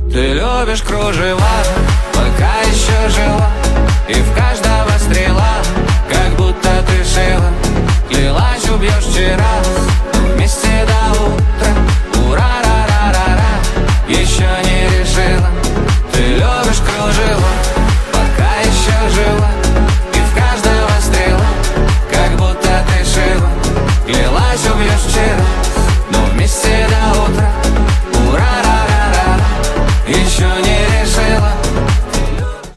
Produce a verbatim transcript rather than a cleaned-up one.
Ты любишь кружева, пока еще жива, и в каждого стрела, как будто ты шила. Клялась, убьешь вчера, вместе до утра. Ура-ра-ра-ра-ра, еще не решила. Ты любишь кружева, пока еще жива, и в каждого стрела, как будто ты шила. Клялась, убьешь вчера.